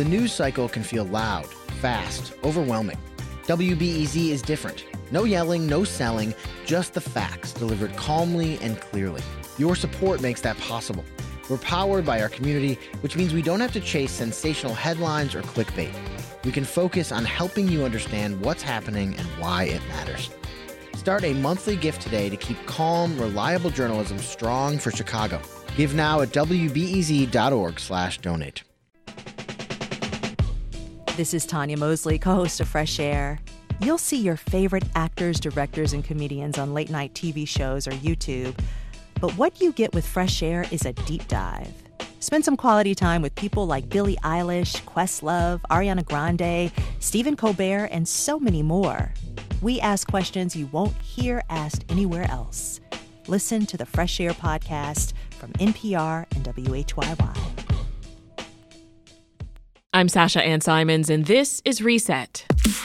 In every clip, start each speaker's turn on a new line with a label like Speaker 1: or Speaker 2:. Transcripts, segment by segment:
Speaker 1: The news cycle can feel loud, fast, overwhelming. WBEZ is different. No yelling, no selling, just the facts delivered calmly and clearly. Your support makes that possible. We're powered by our community, which means we don't have to chase sensational headlines or clickbait. We can focus on helping you understand what's happening and why it matters. Start a monthly gift today to keep calm, reliable journalism strong for Chicago. Give now at wbez.org/donate.
Speaker 2: This is Tanya Mosley, co-host of Fresh Air. You'll see your favorite actors, directors, and comedians on late-night TV shows or YouTube. But what you get with Fresh Air is a deep dive. Spend some quality time with people like Billie Eilish, Questlove, Ariana Grande, Stephen Colbert, and so many more. We ask questions you won't hear asked anywhere else. Listen to the Fresh Air podcast from NPR and WHYY.
Speaker 3: I'm Sasha Ann Simons, and this is Reset.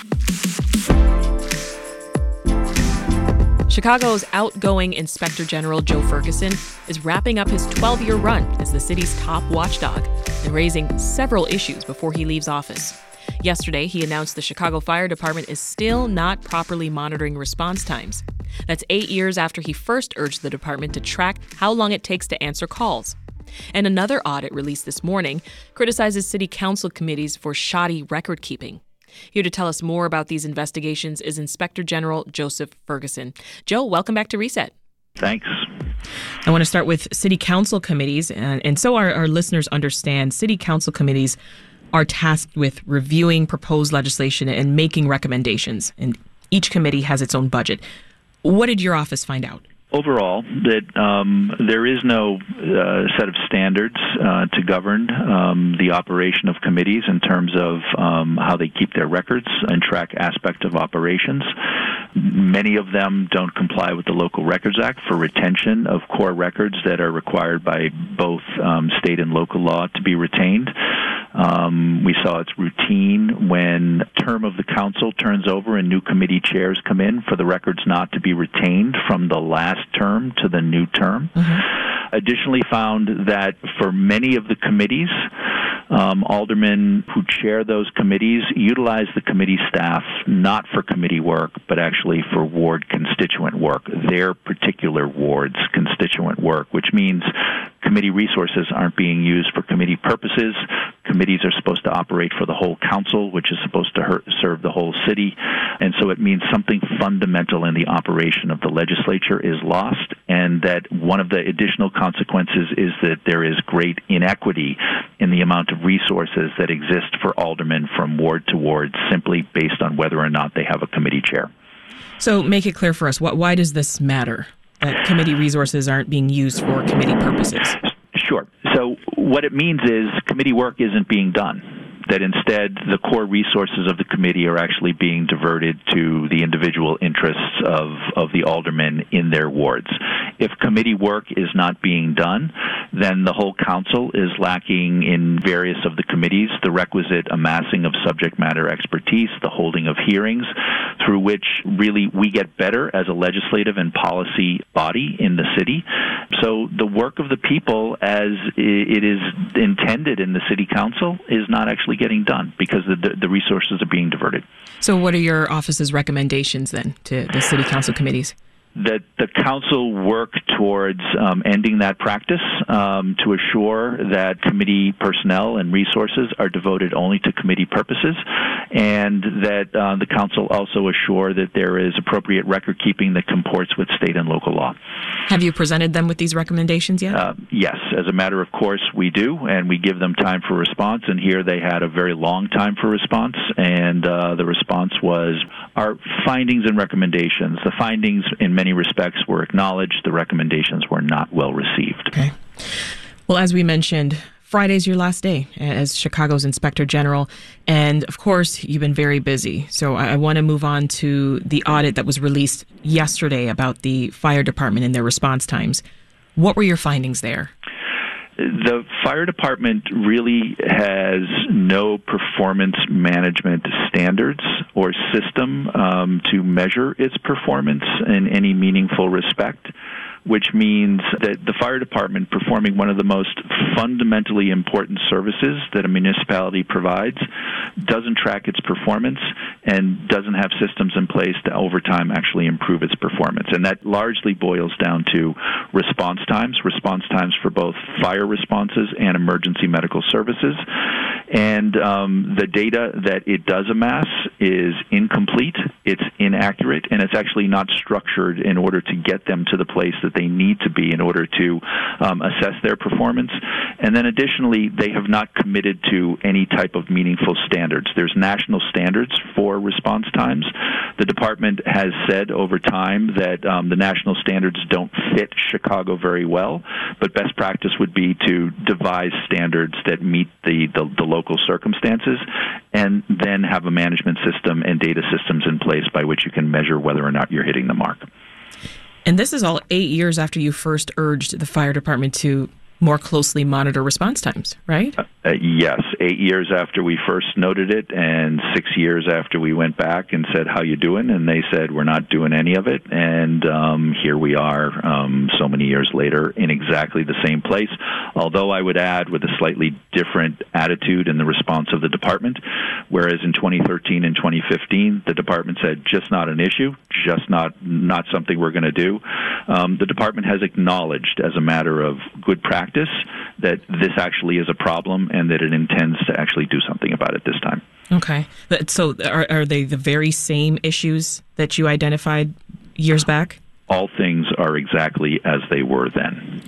Speaker 3: Chicago's outgoing Inspector General Joe Ferguson is wrapping up his 12-year run as the city's top watchdog and raising several issues before he leaves office. Yesterday, he announced the Chicago Fire Department is still not properly monitoring response times. That's 8 years after he first urged the department to track how long it takes to answer calls. And another audit released this morning criticizes city council committees for shoddy record keeping. Here to tell us more about these investigations is Inspector General Joseph Ferguson. Joe, welcome back to Reset.
Speaker 4: Thanks.
Speaker 3: I want to start with city council committees, and so our listeners understand, city council committees are tasked with reviewing proposed legislation and making recommendations, and each committee has its own budget. What did your office find out?
Speaker 4: Overall, that there is no set of standards to govern the operation of committees in terms of how they keep their records and track aspects of operations. Many of them don't comply with the Local Records Act for retention of core records that are required by both state and local law to be retained. We saw it's routine when term of the council turns over and new committee chairs come in for the records not to be retained from the last term to the new term. Mm-hmm. Additionally, found that for many of the committees, aldermen who chair those committees utilize the committee staff not for committee work, but actually for ward constituent work, their particular ward's constituent work, which means committee resources aren't being used for committee purposes. Committees are supposed to operate for the whole council, which is supposed to serve the whole city. And so it means something fundamental in the operation of the legislature is lost, and that one of the additional consequences is that there is great inequity in the amount of resources that exist for aldermen from ward to ward simply based on whether or not they have a committee chair.
Speaker 3: So make it clear for us, why does this matter, that committee resources aren't being used for committee purposes?
Speaker 4: Sure. So what it means is committee work isn't being done, that instead the core resources of the committee are actually being diverted to the individual interests of the aldermen in their wards. If committee work is not being done, then the whole council is lacking in various of the committees the requisite amassing of subject matter expertise, the holding of hearings, through which really we get better as a legislative and policy body in the city. So the work of the people as it is intended in the city council is not actually getting done because the resources are being diverted.
Speaker 3: So what are your office's recommendations then to the city council committees?
Speaker 4: That the council work towards ending that practice to assure that committee personnel and resources are devoted only to committee purposes, and that the council also assure that there is appropriate record keeping that comports with state and local law.
Speaker 3: Have you presented them with these recommendations yet?
Speaker 4: Yes. As a matter of course, we do, and we give them time for response, and here they had a very long time for response, and the response was our findings and recommendations. The findings in many respects were acknowledged. The recommendations were not well received.
Speaker 3: Okay. Well, as we mentioned, Friday's your last day as Chicago's Inspector General, and of course, you've been very busy. So I want to move on to the audit that was released yesterday about the fire department and their response times. What were your findings there?
Speaker 4: The fire department really has no performance management standards or system to measure its performance in any meaningful respect. which means that the fire department, performing one of the most fundamentally important services that a municipality provides, doesn't track its performance and doesn't have systems in place to over time actually improve its performance. And that largely boils down to response times for both fire responses and emergency medical services. And the data that it does amass is incomplete, it's inaccurate, and it's actually not structured in order to get them to the place that they need to be in order to assess their performance. And then additionally, they have not committed to any type of meaningful standards. There's national standards for response times. The department has said over time that the national standards don't fit Chicago very well, but best practice would be to devise standards that meet the local circumstances and then have a management system and data systems in place by which you can measure whether or not you're hitting the mark.
Speaker 3: And this is all 8 years after you first urged the fire department to more closely monitor response times, right?
Speaker 4: Yes, 8 years after we first noted it and 6 years after we went back and said, how you doing? And they said, we're not doing any of it. And here we are so many years later in exactly the same place, although I would add with a slightly different attitude in the response of the department, whereas in 2013 and 2015, the department said, just not an issue, just not something we're going to do. The department has acknowledged as a matter of good practice that this actually is a problem and that it intends to actually do something about it this time.
Speaker 3: Okay. So are they the very same issues that you identified years back?
Speaker 4: All things are exactly as they were then.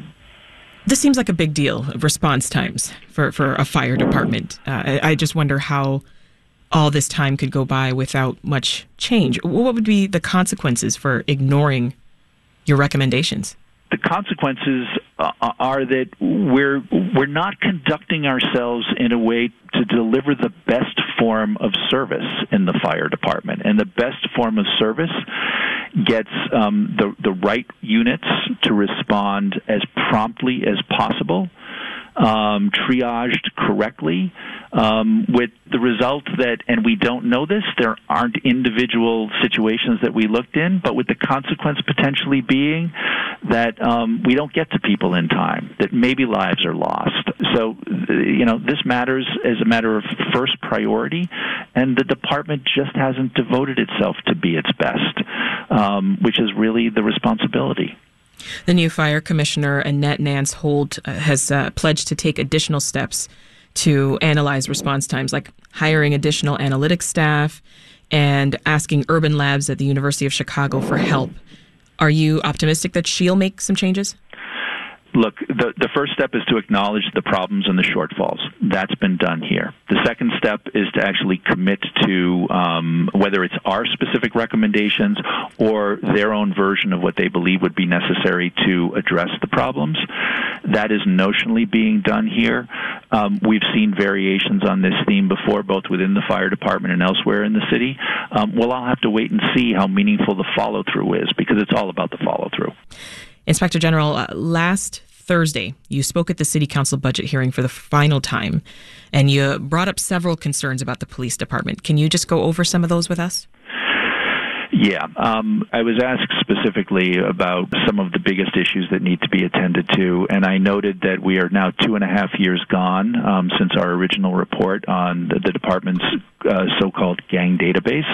Speaker 3: This seems like a big deal, response times for a fire department. I just wonder how all this time could go by without much change. What would be the consequences for ignoring your recommendations?
Speaker 4: The consequences are that we're not conducting ourselves in a way to deliver the best form of service in the fire department. And the best form of service gets the right units to respond as promptly as possible, triaged correctly, with the result that, and we don't know this, there aren't individual situations that we looked in, but with the consequence potentially being that we don't get to people in time, that maybe lives are lost. So, this matters as a matter of first priority, and the department just hasn't devoted itself to be its best, which is really the responsibility.
Speaker 3: The new fire commissioner, Annette Nance-Holt, has pledged to take additional steps to analyze response times, like hiring additional analytics staff and asking urban labs at the University of Chicago for help. Are you optimistic that she'll make some changes?
Speaker 4: Look, the first step is to acknowledge the problems and the shortfalls. That's been done here. The second step is to actually commit to whether it's our specific recommendations or their own version of what they believe would be necessary to address the problems. That is notionally being done here. We've seen variations on this theme before, both within the fire department and elsewhere in the city. We'll all have to wait and see how meaningful the follow-through is, because it's all about the follow-through.
Speaker 3: Inspector General, last Thursday, you spoke at the City Council budget hearing for the final time, and you brought up several concerns about the police department. Can you just go over some of those with us?
Speaker 4: Yeah. I was asked specifically about some of the biggest issues that need to be attended to, and I noted that we are now 2.5 years gone since our original report on the department's so-called gang database,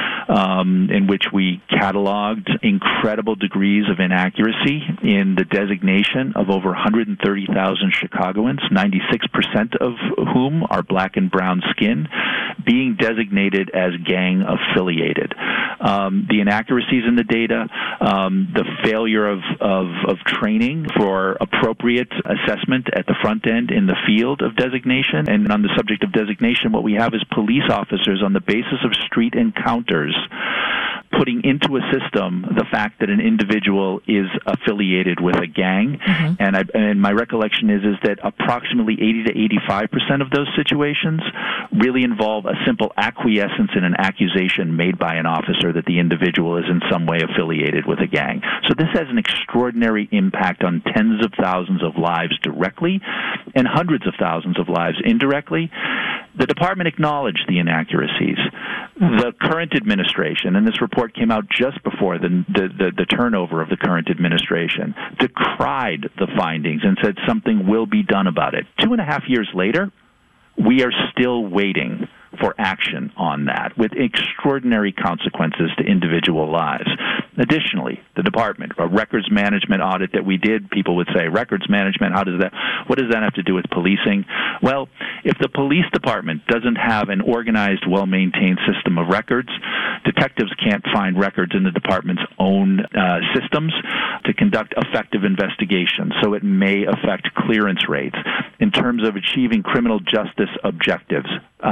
Speaker 4: in which we cataloged incredible degrees of inaccuracy in the designation of over 130,000 Chicagoans, 96% of whom are black and brown skin, being designated as gang affiliated. The inaccuracies in the data, the failure of training for appropriate assessment at the front end in the field of designation. And on the subject of designation, what we have is police officers on the basis of street encounters putting into a system the fact that an individual is affiliated with a gang. Mm-hmm. And my recollection is that approximately 80 to 85% of those situations really involve a simple acquiescence in an accusation made by an officer that the individual is in some way affiliated with a gang. So this has an extraordinary impact on tens of thousands of lives directly and hundreds of thousands of lives indirectly. The department acknowledged the inaccuracies. The current administration, and this report came out just before the turnover of the current administration, decried the findings and said something will be done about it. 2.5 years later, we are still waiting for action on that, with extraordinary consequences to individual lives. Additionally, the department, a records management audit that we did, people would say, records management, what does that have to do with policing? Well, if the police department doesn't have an organized, well-maintained system of records, detectives can't find records in the department's own systems to conduct effective investigations, so it may affect clearance rates. In terms of achieving criminal justice objectives,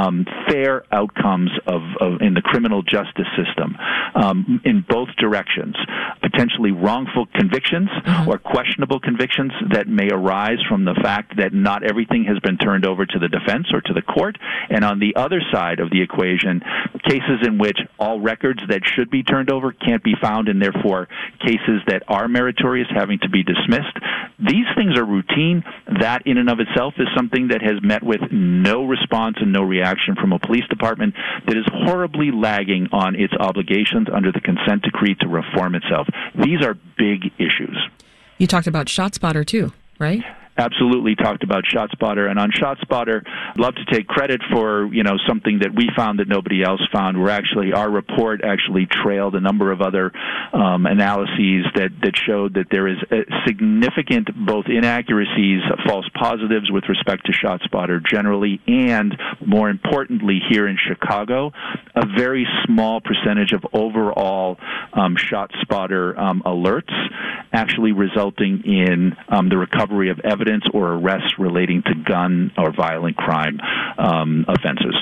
Speaker 4: fair outcomes in the criminal justice system in both directions, potentially wrongful convictions or questionable convictions that may arise from the fact that not everything has been turned over to the defense or to the court, and on the other side of the equation, cases in which all records that should be turned over can't be found, and therefore cases that are meritorious having to be dismissed. These things are routine. That in and of itself is something that has met with no response and no reaction from a police department that is horribly lagging on its obligations under the consent decree to reform itself. These are big issues.
Speaker 3: You talked about ShotSpotter too, right?
Speaker 4: Absolutely talked about ShotSpotter, and on ShotSpotter, I'd love to take credit for something that we found that nobody else found. Our report actually trailed a number of other analyses that showed that there is significant both inaccuracies, false positives with respect to ShotSpotter generally, and more importantly here in Chicago, a very small percentage of overall ShotSpotter alerts actually resulting in the recovery of evidence or arrests relating to gun or violent crime offenses.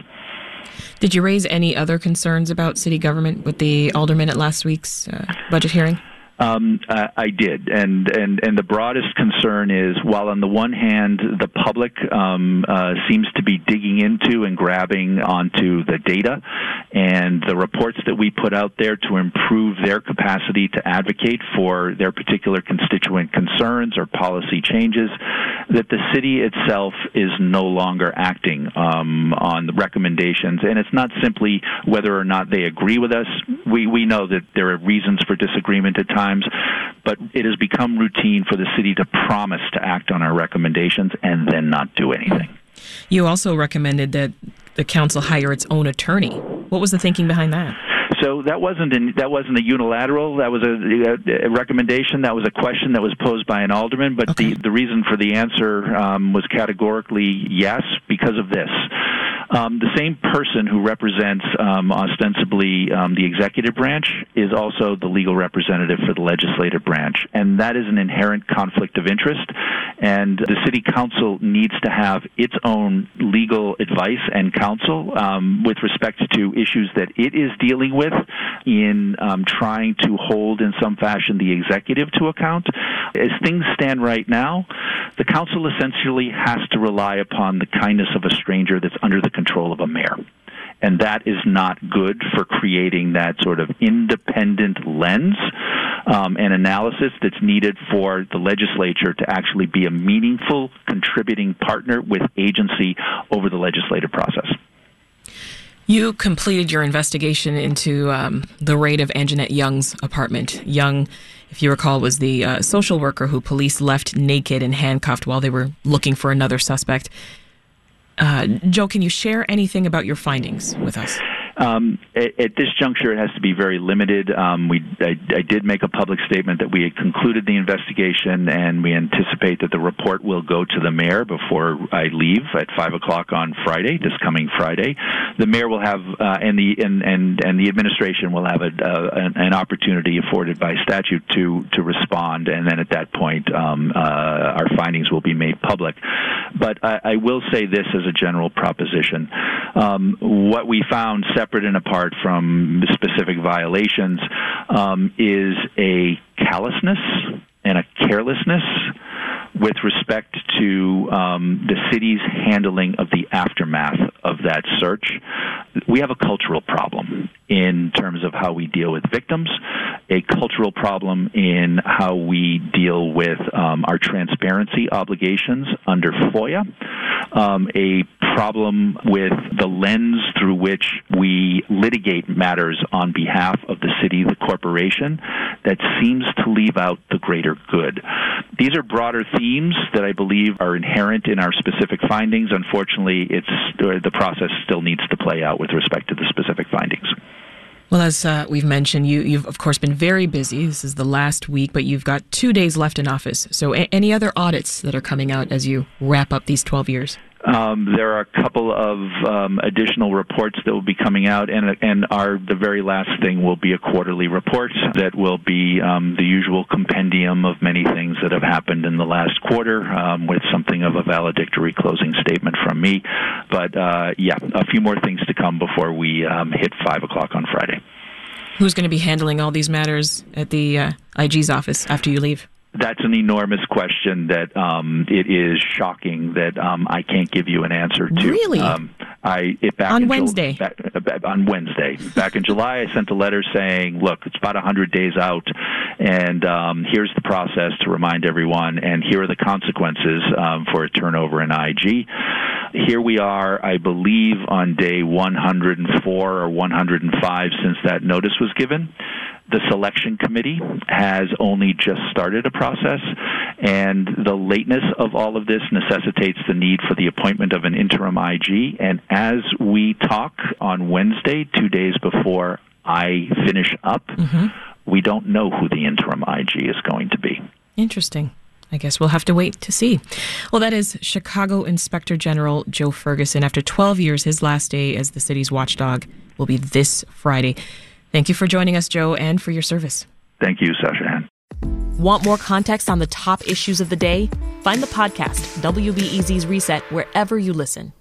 Speaker 3: Did you raise any other concerns about city government with the aldermen at last week's budget hearing?
Speaker 4: I did, and the broadest concern is, while on the one hand the public seems to be digging into and grabbing onto the data and the reports that we put out there to improve their capacity to advocate for their particular constituent concerns or policy changes, that the city itself is no longer acting on the recommendations. And it's not simply whether or not they agree with us. We know that there are reasons for disagreement at times, but it has become routine for the city to promise to act on our recommendations and then not do anything.
Speaker 3: You also recommended that the council hire its own attorney. What was the thinking behind that?
Speaker 4: So that wasn't a unilateral. That was a recommendation. That was a question that was posed by an alderman. But okay. The reason for the answer was categorically yes, because of this. The same person who represents ostensibly the executive branch is also the legal representative for the legislative branch, and that is an inherent conflict of interest. And the city council needs to have its own legal advice and counsel with respect to issues that it is dealing with in trying to hold in some fashion the executive to account. As things stand right now, the council essentially has to rely upon the kindness of a stranger that's under the control of a mayor. And that is not good for creating that sort of independent lens and analysis that's needed for the legislature to actually be a meaningful contributing partner with agency over the legislative process.
Speaker 3: You completed your investigation into the raid of Anjanette Young's apartment. Young, if you recall, was the social worker who police left naked and handcuffed while they were looking for another suspect. Joe, can you share anything about your findings with us?
Speaker 4: At this juncture, it has to be very limited. I did make a public statement that we had concluded the investigation, and we anticipate that the report will go to the mayor before I leave at 5 o'clock on Friday, this coming Friday. The mayor will have, and the administration will have an opportunity afforded by statute to respond, and then at that point, our findings will be made public. But I will say this as a general proposition: what we found, separate and apart from specific violations, is a callousness and a carelessness with respect to the city's handling of the aftermath of that search. We have a cultural problem in terms of how we deal with victims, a cultural problem in how we deal with our transparency obligations under FOIA, a problem with the lens through which we litigate matters on behalf of the city, the corporation, that seems to leave out the greater good. These are broader themes that I believe are inherent in our specific findings. Unfortunately, the process still needs to play out with respect to the specific findings.
Speaker 3: Well, as we've mentioned, you've, of course, been very busy. This is the last week, but you've got 2 days left in office. So any other audits that are coming out as you wrap up these 12 years?
Speaker 4: There are a couple of additional reports that will be coming out, and the very last thing will be a quarterly report that will be the usual compendium of many things that have happened in the last quarter, with something of a valedictory closing statement from me. But a few more things to come before we hit 5 o'clock on Friday.
Speaker 3: Who's going to be handling all these matters at the IG's office after you leave?
Speaker 4: That's an enormous question that it is shocking that I can't give you an answer to.
Speaker 3: Really?
Speaker 4: On
Speaker 3: Wednesday?
Speaker 4: On Wednesday. Back in July, I sent a letter saying, look, it's about 100 days out, and here's the process to remind everyone, and here are the consequences for a turnover in IG. Here we are, I believe, on day 104 or 105 since that notice was given. The selection committee has only just started a process, and the lateness of all of this necessitates the need for the appointment of an interim IG. And as we talk on Wednesday, 2 days before I finish up, we don't know who the interim IG is going to be.
Speaker 3: Interesting. I guess we'll have to wait to see. Well, that is Chicago Inspector General Joe Ferguson. After 12 years, his last day as the city's watchdog will be this Friday. Thank you for joining us, Joe, and for your service.
Speaker 4: Thank you, Sasha.
Speaker 3: Want more context on the top issues of the day? Find the podcast, WBEZ's Reset, wherever you listen.